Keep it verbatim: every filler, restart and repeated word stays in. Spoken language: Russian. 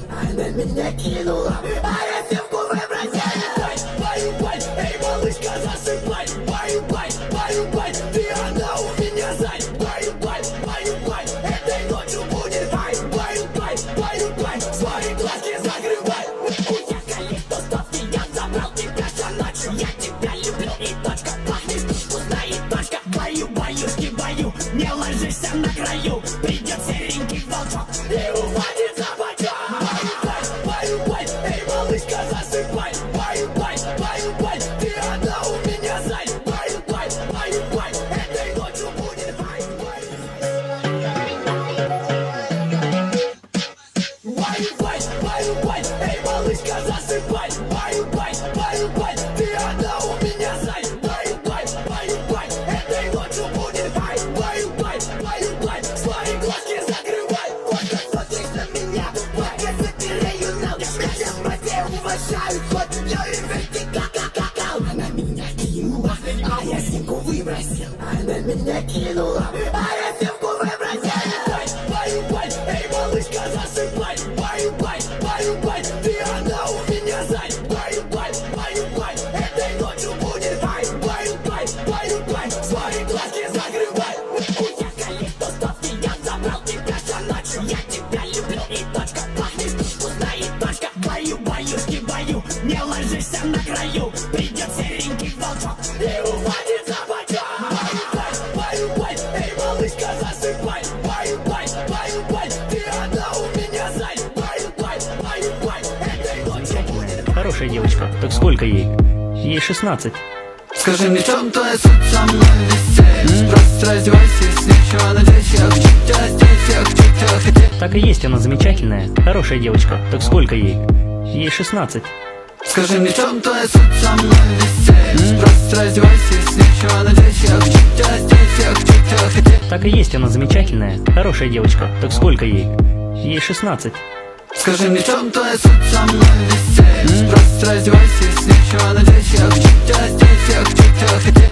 она меня кинула, а я симку выбросил. Бай, бай, бай, эй, малышка, засыпай. Бай, бай, бай, бай, ты она у меня зай. Бай, бай, бай, бай, этой ночью будет бай. Бай, бай, бай, бай, свои глазки закрывай. Я калифто ставки, я забрал тебя за ночью. Я тебя люблю и точка, пахнешь вкусно и точка. Баю, баюшки, баю, не ложишься на краю. Придет серенький волчок и уводит за бачок. Бай, бай, бай, бай, эй, малышка, засыпай. Бай, бай, бай, бай, ты одна у меня зай. Бай, бай, бай, бай, этой ночью будет бай, бай. Бай, бай, бай, бай, эй, малышка, засыпай. Бай, бай, бай, бай, ты одна у меня зай. Бай, бай, бай, бай, этой ночью будет бай, бай, бай, бай, бай, свои глазки закрывай. Только смотришь на меня, пока забираю на меня все уважают, хоть я и вертикал. Она меня кинула, а я симку выбросил. Она меня кинула, а я симку выбросил. Бай, бай, бай, эй, малышка, засыпай. Бай, бай, бай, бай, ты она у меня зай. Бай, бай, бай, бай, этой ночью будет бай, бай, бай, бай, бай, свои глазки закрывай. Я калифто ставки, я забрал тебя за ночью. Я тебя люблю и точка, пахнешь вкусно и точка. Баю, баюшки, баю, не ложишься на краю. Придет серенький волчок и уводит за бачок. Бай, бай, бай, бай, эй, малышка, засыпай. Бай, бай, бай, бай, ты одна у меня зай. Бай, бай, бай, бай, этой ночью будет. Хорошая девочка. Так сколько ей? Ей шестнадцать. Скажи мне, в чем твоя суть со мной висеть? Просто раздевайся, с нечего надеть. Я хочу тебя здесь, я хочу тебя хотеть. Так и есть, она замечательная. Хорошая девочка. Так сколько ей? Ей шестнадцать. Скажи мне, в чем твоя суть со мной висеть? Просто раздевайся, с нечего надеть. Я хочу тебя здесь, я хочу тебя хотеть. Так и есть, она замечательная. Хорошая девочка. Так сколько ей? Ей шестнадцать. Скажи мне, в чем твоя суть со мной висеть? Просто раздевайся, с нечего надеть. Я хочу тебя здесь, я хочу тебя хотеть.